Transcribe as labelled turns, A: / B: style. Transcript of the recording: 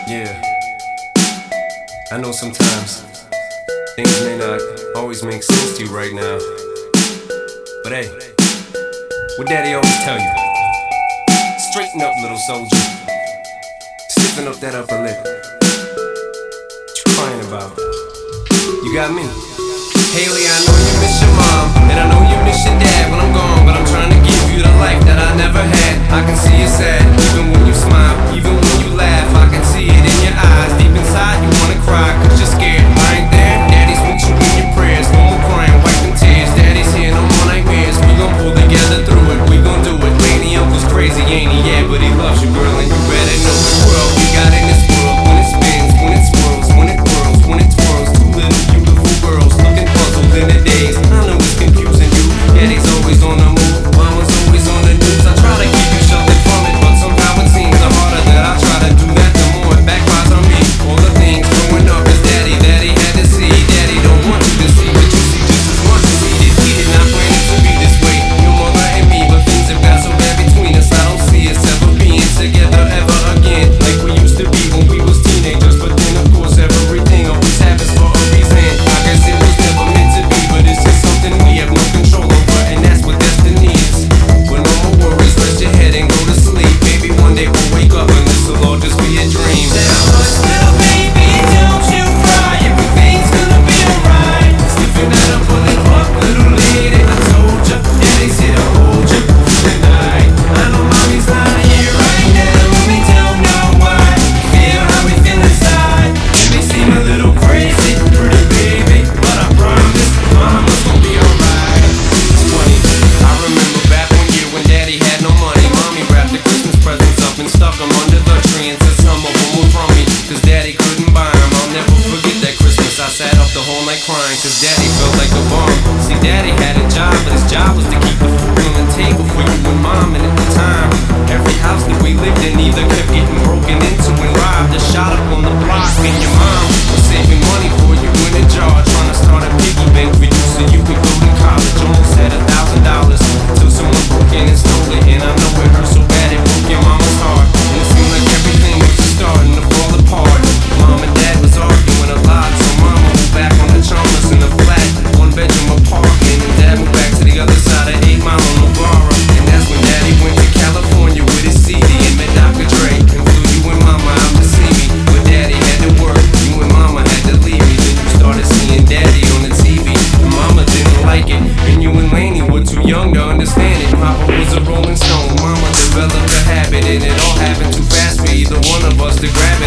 A: Yeah, I know sometimes things may not always make sense to you right now, but hey, what daddy always tell you: straighten up, little soldier, stiffen up that upper lip. What you crying about? You got me. Haley, I know you miss your mom, and I know you miss your dad when I'm gone, but I'm trying to give you the life that I never had. I can see you sad, even when you smile, even when you laugh. I can see it in your eyes, deep inside you wanna cry, cause you're scared. I ain't there, daddy's with you in your prayers. No more crying, wiping tears, daddy's here, no more nightmares. We gon' pull together through it, we gon' do it. Laney uncle's crazy, ain't he? Yeah, but he loves you, girl, and you better know the world we got in this world. When it spins, when it swirls, when it whirls, when it twirls. Two little beautiful girls looking puzzled in the days. I know it's confusing you. Daddy's always on the move, mama's always on the news. I try to keep you sheltered from it, but somehow it seems the harder that I try to do that, the more it backfires on me. All the things growing up is daddy had to see. Daddy don't want you to see, but you see just as much as he did. He did not plan it to be this way, your mother and me, but things have got so bad between us. I don't see us ever being together ever again, like we used to be when we was teenagers. But then of course everything always happens for a reason. I guess it was never meant to be, but it's just something we have no control over, and that's what destiny is. But no more worries, rest your head and go to sleep. Maybe one day we'll wake up and this will all just be a dream.
B: Little baby, don't you cry, everything's gonna be alright. Stiffen that up, pull it up, little lady. I told ya, daddy's here to hold you tonight. I know mommy's not here right now, but we don't know why. Feel how we feel inside. It may seem a little crazy, pretty baby, but I promise mama's gonna be alright.
A: It's funny, I remember back one year when daddy had no money. Mommy wrapped the Christmas presents up and stuck them under the tree and said some of them were from me, cause daddy couldn't buy them. I'll never forget that Christmas. I sat up the whole night crying, cause daddy felt like a bum. See, daddy had a job, but his job was to keep the food on the table for you and mom. And at the time, every house that we lived in either kept getting broken into and robbed or shot up on the block. And your mom was saving money for you in a jar, trying to start a piggy bank for you so you could go to college. Almost had $1,000 till someone broke in and stole it. And I know it hurt so bad it broke your mama's heart, and it seemed like everything was starting to fall apart. Mom and dad was arguing a lot, so mama moved back on the Chalmers in a flat, one bedroom apartment, and dad moved back to the other side of 8 Mile on Novara. And that's when daddy went to California with his CD and met Dr. Dre, and flew you and mama out to see me. But daddy had to work, you and mama had to leave me. Then you started seeing daddy on the TV, and mama didn't like it, and you and Laney were too young to understand it. Papa was a rolling stone, mama developed a habit, and it all happened too fast for either one of us to grab